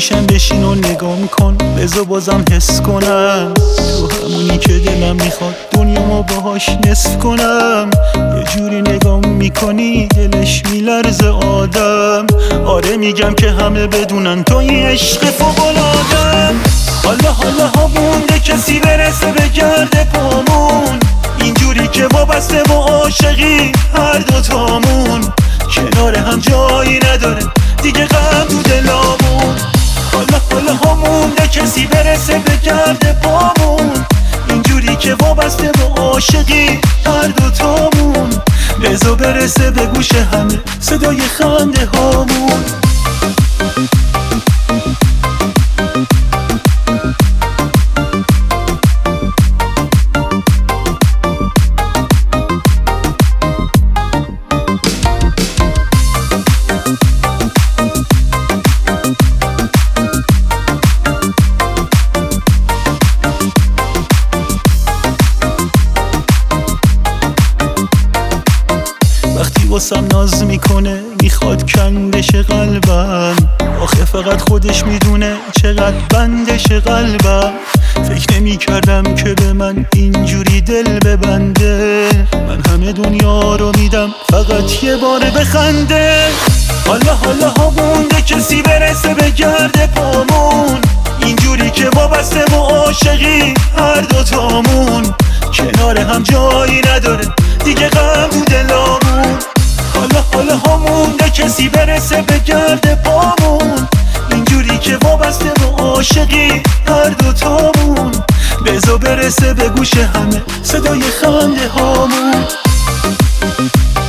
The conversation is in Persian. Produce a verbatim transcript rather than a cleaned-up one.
گوشم بشین و نگام کن، بذار بازم حس کنم تو همونی که دلم میخواد دنیامو باهاش نصف کنم. یه جوری نگام میکنی دلش میلرزه آدم. آره میگم که همه بدونن تو این عشق فوق‌العاده‌ام. حالا حالا ها مونده کسی برسه به گرد پامون، اینجوری که وابسته و عاشقی هر دوتامون. کنار هم جایی نداره دیگه غم تو دلامون. حالا حالا ها مونده کسی برسه به گرد پامون، اینجوری که وابسته و عاشقی هر دوتامون. بذار برسه به گوش همه صدای خنده هامون. وقتی واسم ناز میکنه میخواد کندش قلبم، آخه فقط خودش میدونه چقدر بندش قلبم. فکر نمی کردم که به من اینجوری دل ببنده، من همه دنیا رو میدم فقط یه بار بخنده. حالا حالا ها مونده کسی برسه به گرد پامون، اینجوری که وابسته و عاشقی هر دوتامون. کنار هم جایی نداره دیگه غم تو دلامون. حالا حالا ها مونده کسی برسه به گرد پامون، اینجوری که وابسته و عاشقی هر دوتامون. بذار برسه به گوش همه صدای خنده هامون.